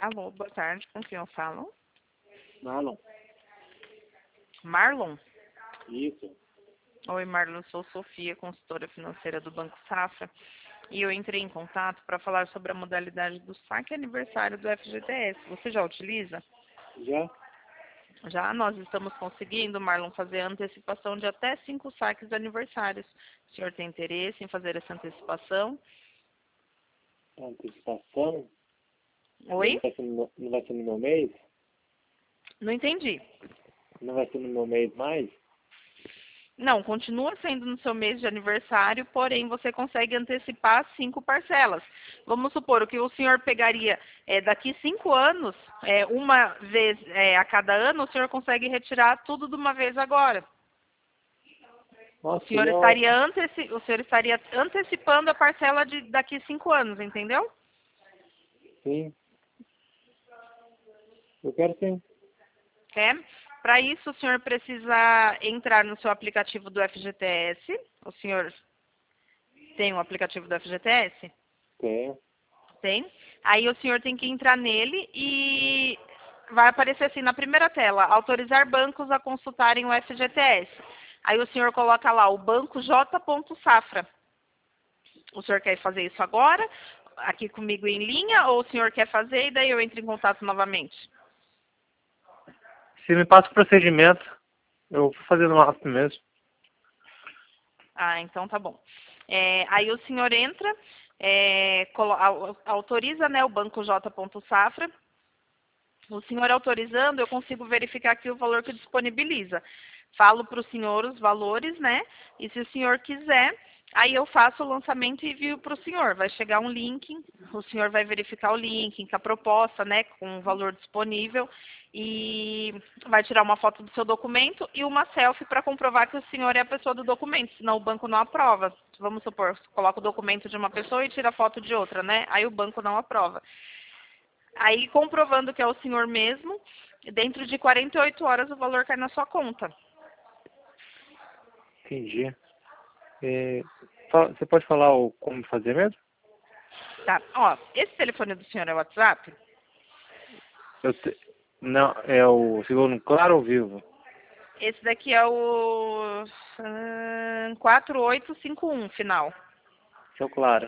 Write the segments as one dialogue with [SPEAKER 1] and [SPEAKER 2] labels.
[SPEAKER 1] Alô, boa tarde. Com quem eu falo?
[SPEAKER 2] Marlon.
[SPEAKER 1] Marlon?
[SPEAKER 2] Isso.
[SPEAKER 1] Oi, Marlon. Sou Sofia, consultora financeira do Banco Safra. E eu entrei em contato para falar sobre a modalidade do saque aniversário do FGTS. Você já utiliza?
[SPEAKER 2] Já?
[SPEAKER 1] Já nós estamos conseguindo, Marlon, fazer a antecipação de até 5 saques aniversários. O senhor tem interesse em fazer essa antecipação?
[SPEAKER 2] Antecipação?
[SPEAKER 1] Oi?
[SPEAKER 2] Não vai ser no meu mês?
[SPEAKER 1] Não entendi.
[SPEAKER 2] Não vai ser no meu mês mais?
[SPEAKER 1] Não, continua sendo no seu mês de aniversário, porém você consegue antecipar 5 parcelas. Vamos supor, o que o senhor pegaria daqui 5 anos, uma vez a cada ano, o senhor consegue retirar tudo de uma vez agora.
[SPEAKER 2] Nossa,
[SPEAKER 1] O senhor estaria antecipando a parcela de daqui 5 anos, entendeu?
[SPEAKER 2] sim. Eu quero sim.
[SPEAKER 1] Quer? Para isso, o senhor precisa entrar no seu aplicativo do FGTS. O senhor tem um aplicativo do FGTS?
[SPEAKER 2] Tenho.
[SPEAKER 1] Tem. Aí o senhor tem que entrar nele e vai aparecer assim na primeira tela, autorizar bancos a consultarem o FGTS. Aí o senhor coloca lá o banco J.Safra. O senhor quer fazer isso agora, aqui comigo em linha, ou o senhor quer fazer e daí eu entro em contato novamente?
[SPEAKER 2] Se me passa o procedimento, eu vou fazer no rápido mesmo.
[SPEAKER 1] Ah, então tá bom. Aí o senhor entra, autoriza, né, o banco J.Safra. O senhor autorizando, eu consigo verificar aqui o valor que disponibiliza. Falo para o senhor os valores, né? E se o senhor quiser, aí eu faço o lançamento e envio para o senhor. Vai chegar um link, o senhor vai verificar o link, com a proposta, né? Com o valor disponível. E vai tirar uma foto do seu documento e uma selfie para comprovar que o senhor é a pessoa do documento, senão o banco não aprova. Vamos supor, coloca o documento de uma pessoa e tira a foto de outra, né? Aí o banco não aprova. Aí, comprovando que é o senhor mesmo, dentro de 48 horas o valor cai na sua conta.
[SPEAKER 2] Entendi. Você pode falar como fazer mesmo?
[SPEAKER 1] Tá, ó, esse telefone do senhor é o WhatsApp?
[SPEAKER 2] Não, é o segundo claro ou vivo?
[SPEAKER 1] Esse daqui é o 4851, final.
[SPEAKER 2] Seu claro.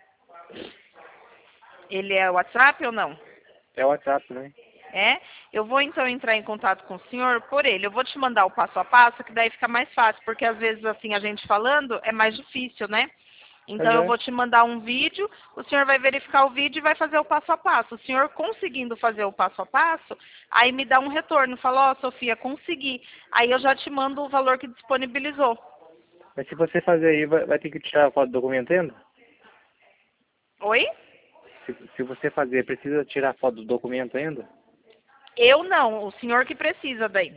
[SPEAKER 1] Ele é o WhatsApp ou não?
[SPEAKER 2] É o WhatsApp, né?
[SPEAKER 1] É? Eu vou então entrar em contato com o senhor por ele. Eu vou te mandar o passo a passo, que daí fica mais fácil, porque às vezes assim a gente falando é mais difícil, né?
[SPEAKER 2] Tá
[SPEAKER 1] Então eu
[SPEAKER 2] já.
[SPEAKER 1] vou te mandar um vídeo, o senhor vai verificar o vídeo e vai fazer o passo a passo. O senhor conseguindo fazer o passo a passo, aí me dá um retorno, fala, ó, Sofia, consegui. Aí eu já te mando o valor que disponibilizou.
[SPEAKER 2] Mas se você fazer aí, vai ter que tirar a foto do documento ainda?
[SPEAKER 1] Oi?
[SPEAKER 2] Se você fazer, precisa tirar a foto do documento ainda?
[SPEAKER 1] Eu não, o senhor que precisa daí.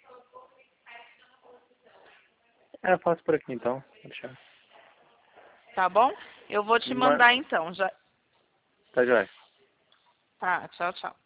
[SPEAKER 2] Eu faço por aqui então. Vou deixar.
[SPEAKER 1] Tá bom? Eu vou te mandar então. Já.
[SPEAKER 2] Tá, joia.
[SPEAKER 1] Tá, tchau, tchau.